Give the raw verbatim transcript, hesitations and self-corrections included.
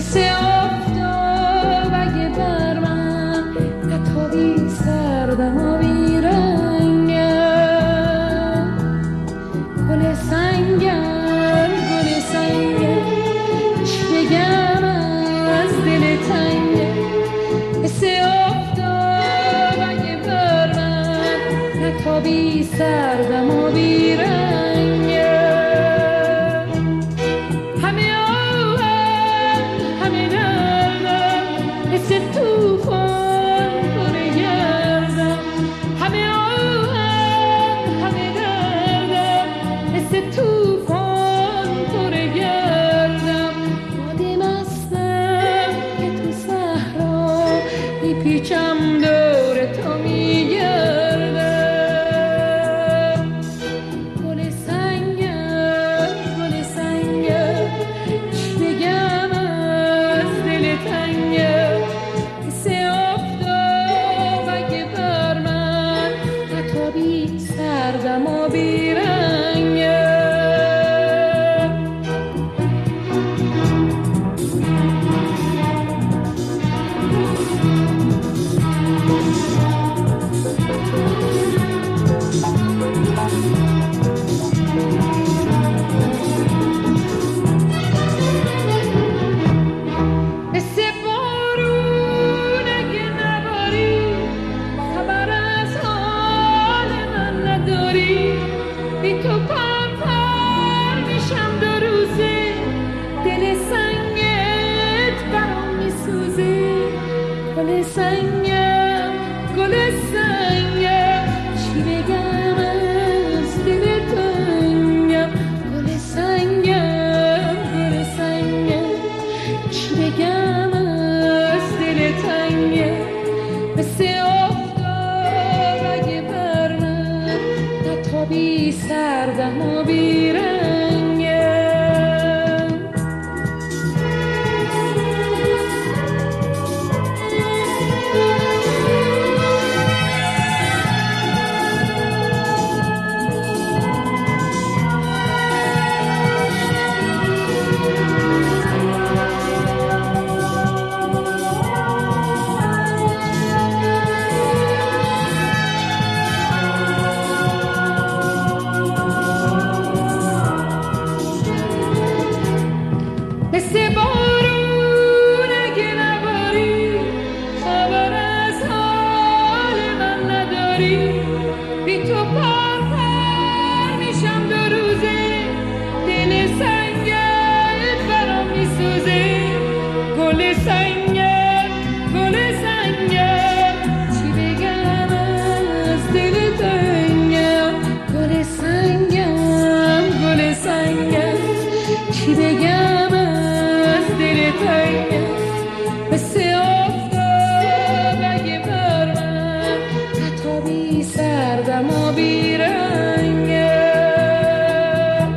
مثل آفتاب اگه بر من نتابی سردم و بیرنگم گل سنگم گل سنگم چی بگم از دل تنگم مثل آفتاب اگه بر من نتابی سردم و بیرنگم پیچم دور تو میگردم گل سنگم گل سنگم چی بگم از دل تنگم مثل آفتاب اگه بر من نتابی سردم و بیرنگم گل سنگم گل سنگم چی بگم از دل تنگم گل سنگم گل سنگم چی بگم از دل تنگم مثل آفتاب اگه بر من نتابی سردم و بیرنگم مثل بارون اگه نباری خبر از حال من نداری بی تو پر پر میشم دو روزه دل سنگت برام میسوزه گل سنگت گل سنگت چی بگم از دل تنگم گل سنگم گل سنگم چی بگم مثل آفتاب اگه بر من نتابی سردم و بیرنگم